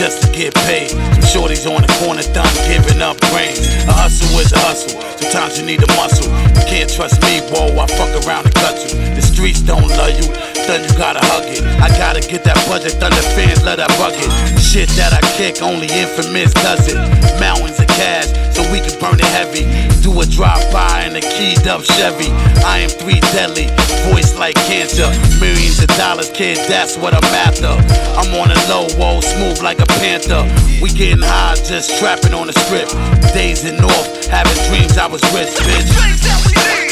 just to get paid. Some shorties on the corner done giving up brains. A hustle is a hustle, sometimes you need a muscle. You can't trust me, whoa, I fuck around and cut you. The streets don't love you, then you gotta hug it. I gotta get that budget, thunder fans, let that bucket. Shit that I kick, only infamous does it. Mountains of cash, so we can burn it heavy. Do a drive-by in a keyed up Chevy. I am 3 deadly, voice like cancer. Millions of dollars, kid, that's what I'm after. I'm on a low, whoa, smooth like a panther. We getting high, just trapping on the strip. Days in North, having dreams I was rich, bitch.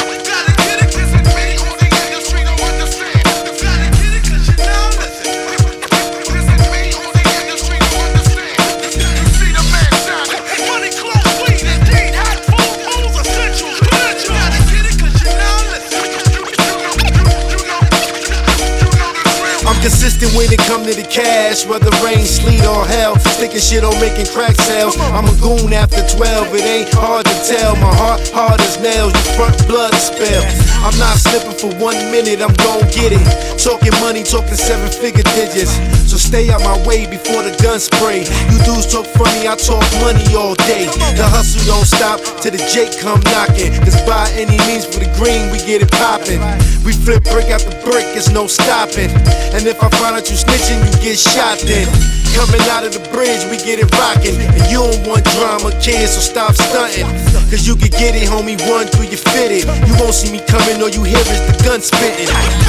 Consistent when it come to the cash, whether rain, sleet, or hell. Sticking shit on making crack sales. I'm a goon after 12, it ain't hard to tell. My heart hard as nails, your front blood spill. I'm not slipping for 1 minute, I'm gon' get it. Talking money, talking 7-figure digits. So stay out my way before the gun spray. You dudes talk funny, I talk money all day. The hustle don't stop till the Jake come knocking. Cause by any means for the green, we get it poppin'. We flip brick after brick, it's no stopping. And if I find out you snitching, you get shot then. Coming out of the bridge, we get it rockin'. And you don't want drama, kids, so stop stunting. Cause you can get it, homie, 1 through you fit it. You won't see me coming, all you hear is the gun spitting.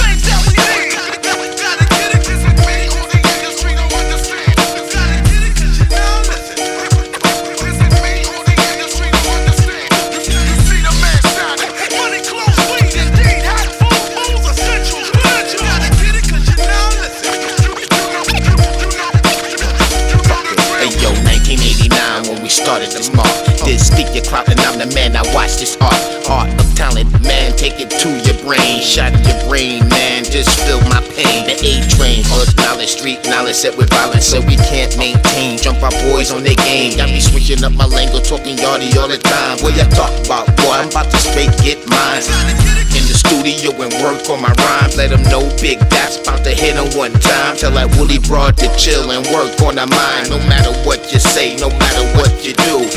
Started this mark. This speak your crop and I'm the man. I watch this art of talent, man. Take it to your brain, shot in your brain, man. Just feel my pain. The A-train, hood knowledge, street knowledge, set with violence, so we can't maintain. Jump our boys on their game. Got me switching up my lingo, talking yardie all the time. What you talk about, boy? I'm about to straight get mine. In the studio and work on my rhymes. Let them know Big Dap's about to hit him 1 time. Tell that Woody broad to chill and work on the mind. No matter what you say, no matter what you do,